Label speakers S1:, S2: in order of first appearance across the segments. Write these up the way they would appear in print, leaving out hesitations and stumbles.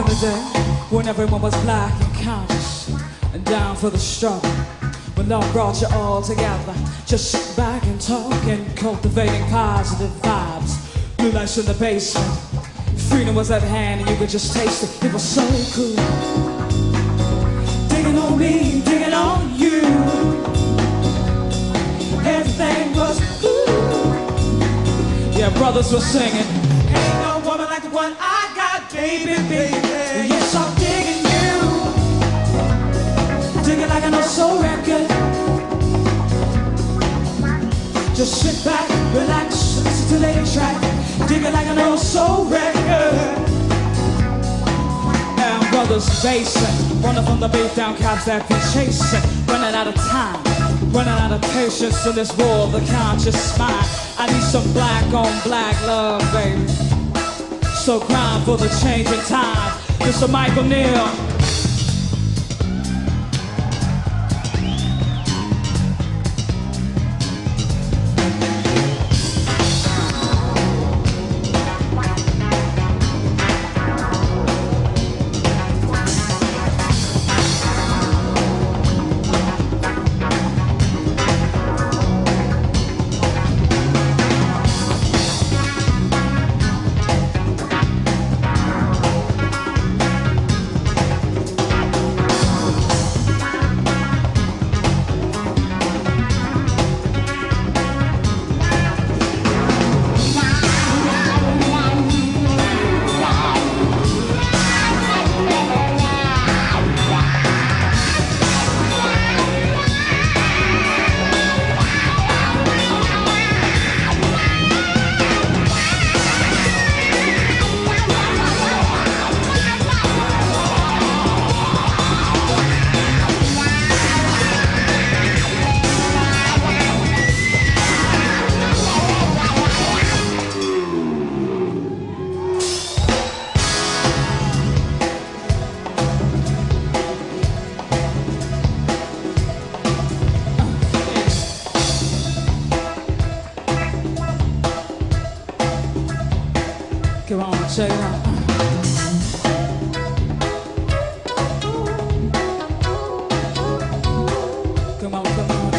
S1: in the day when everyone was black and conscious and down for the struggle, when love brought you all together, just sit back and talk and cultivating positive vibes. Blue lights in the basement, freedom was at hand and you could just taste it. It was so cool. Digging on me, digging on you. Everything was cool. Yeah, brothers were singing. Ain't no woman like the one I got, baby, baby. Yes, I'm digging you. Digging like an old soul record. Just sit back, relax, listen to the track. Digging like an old soul record. And brothers facing, running from the beat down cops that be chasing. Running out of time, running out of patience in this war of the conscious mind. I need some black on black love, baby. So grind for the changing time. Mr. Michael Neal. Come on, check it out. Come on, come on.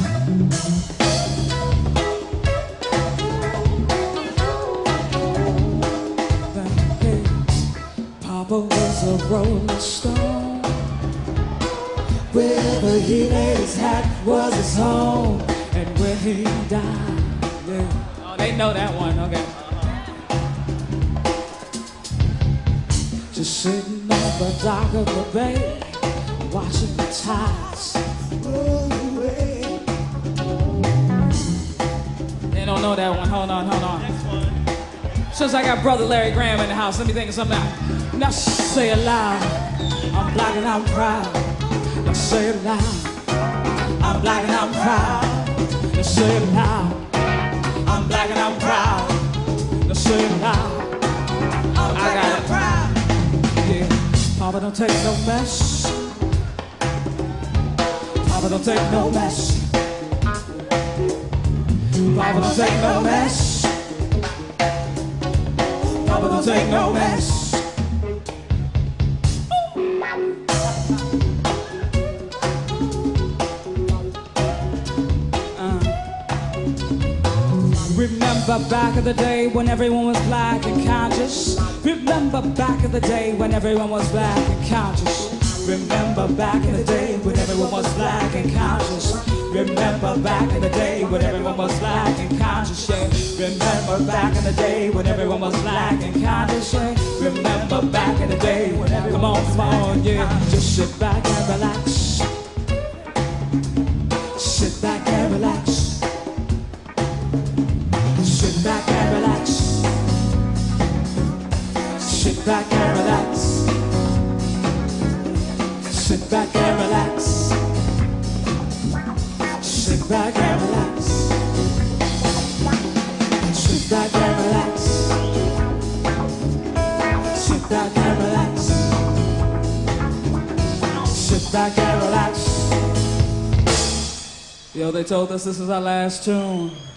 S1: Hey, Papa was a rolling stone. Wherever he laid his hat was his home. And when he died, yeah. Oh, they know that one, okay. Just sitting on the dock of the bay, watching the tides roll away. They don't know that one. Hold on, hold on. Since I got brother Larry Graham in the house, let me think of something out. Now say it loud. I'm black and I'm proud. Now say it loud. I'm black and I'm proud. Now say it loud. I'm black and I'm proud. Now say it loud. I'm black and I'm proud. Yeah. Papa don't take no mess. Papa don't take no mess. Papa don't take no mess. Papa don't take no mess. Remember back in the day when everyone was black and conscious. Remember back in the day when everyone was black and conscious. Remember back in the day when everyone was black and conscious. Remember back in the day when everyone was black and conscious, yeah. Remember back in the day when everyone was black and conscious, yeah. Remember back in the day when everyone, come on, yeah. Just sit back and relax. Sit back and relax. Sit back and relax. Sit back and relax. Sit back and relax. Sit back and relax. Sit back and relax. Sit back and relax. Sit back and relax. Yo, they told us this is our last tune.